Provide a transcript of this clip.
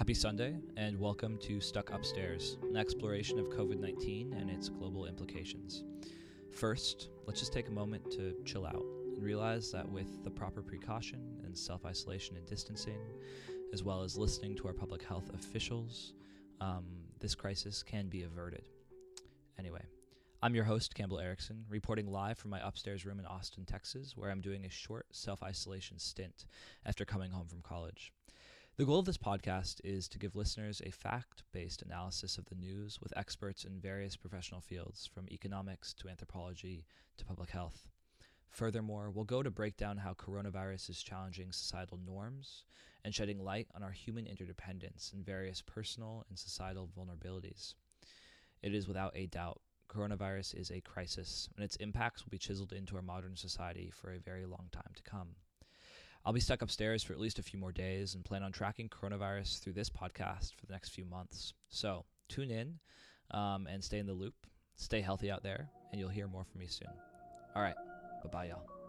Happy Sunday, and welcome to Stuck Upstairs, an exploration of COVID 19 and its global implications. First, let's just take a moment to chill out and realize that with the proper precaution and self isolation and distancing, as well as listening to our public health officials, this crisis can be averted. Anyway, I'm your host, Campbell Erickson, reporting live from my upstairs room in Austin, Texas, where I'm doing a short self isolation stint after coming home from college. The goal of this podcast is to give listeners a fact-based analysis of the news with experts in various professional fields, from economics to anthropology to public health. Furthermore, we'll go to break down how coronavirus is challenging societal norms and shedding light on our human interdependence and various personal and societal vulnerabilities. It is without a doubt, coronavirus is a crisis, and its impacts will be chiseled into our modern society for a very long time to come. I'll be stuck upstairs for at least a few more days and plan on tracking coronavirus through this podcast for the next few months. So tune in and stay in the loop. Stay healthy out there, and you'll hear more from me soon. All right. Bye-bye, y'all.